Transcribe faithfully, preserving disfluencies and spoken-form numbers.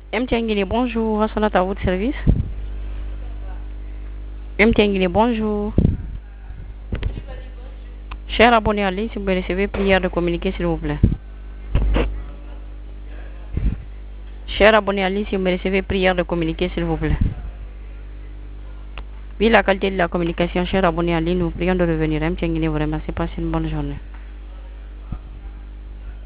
M T N Guinée, bonjour, Rassolat à votre service. M T N Guinée, bonjour. Cher abonné en ligne, si vous me recevez, prière de communiquer s'il vous plaît. Cher abonné en ligne, si vous me recevez, prière de communiquer s'il vous plaît. Oui, la qualité de la communication, cher abonné en ligne, nous prions de revenir. M T N Guinée vous remercie. Passez une bonne journée.